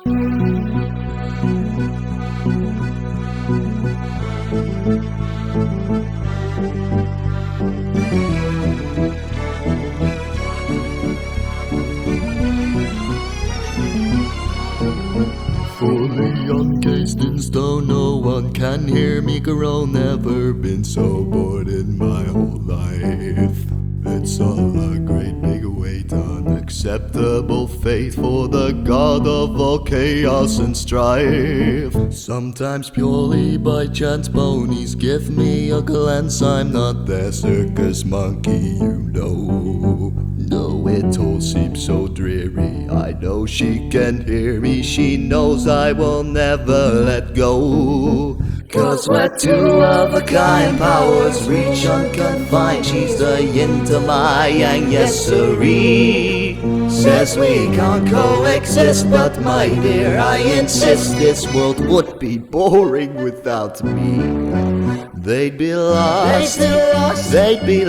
Fully encased in stone, no one can hear me groan. Never been so bored in my whole life. It's all a great big weight, unacceptable fate for the god of all chaos and strife. Sometimes purely by chance, ponies give me a glance. I'm not their circus monkey, you know. No, it all seems so dreary. I know she can hear me. She knows I will never let go. Cause we're two of a kind, powers reach unconfined. She's the yin to my yang, yes sirree. Says we can't coexist, but my dear, I insist this world would be boring without me. They'd be lost, they'd be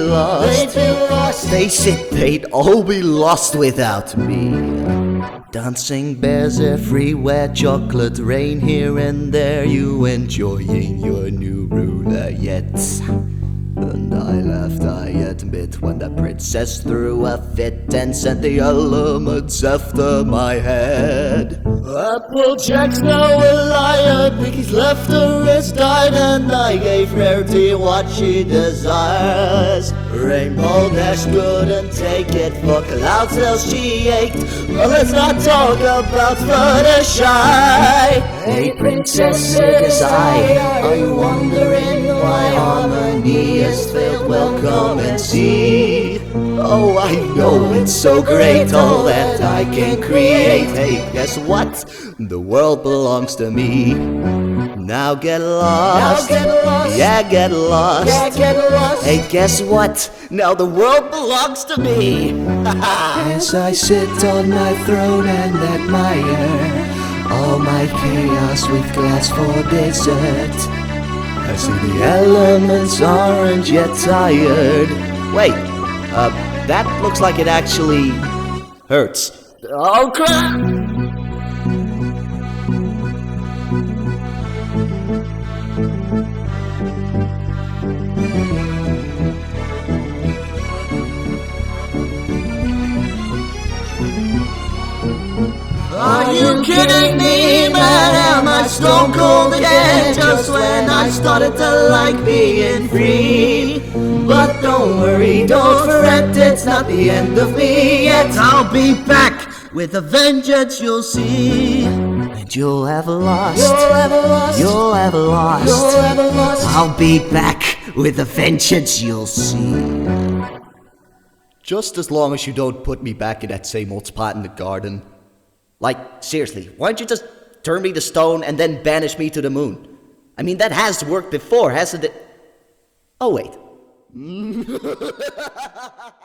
lost, face it, they'd all be lost without me. Dancing bears everywhere, chocolate rain here and there. You enjoying your new ruler yet? And I laughed, I admit, when the princess threw a fit and sent the elements after my head. Applejack's now a liar, Piggy's left her wrist died, and I gave Rarity what she desires. Rainbow Dash couldn't take it, for clouds till she ached. Well, let's not talk about Fluttershy. Hey Princess Circus Eye, are you wondering why harmony has failed? Well, come and see. Oh, I know it's so great, all that I can create. Hey, guess what? The world belongs to me. Now get lost. Yeah, get lost. Hey, guess what? Now the world belongs to me. As I sit on my throne and admire all my chaos with glass for dessert, I see the elements aren't yet tired. Wait, that looks like it actually hurts. Oh crap! Are you kidding me, man? Am I stone cold again? Just when I started to like being free. But don't worry, don't fret, it's not the end of me yet. I'll be back with a vengeance, you'll see. And you'll have lost, you'll have lost. I'll be back with a vengeance, you'll see. Just as long as you don't put me back in that same old spot in the garden. Like, seriously, why don't you just turn me to stone and then banish me to the moon? I mean, that has worked before, hasn't it? Oh, wait.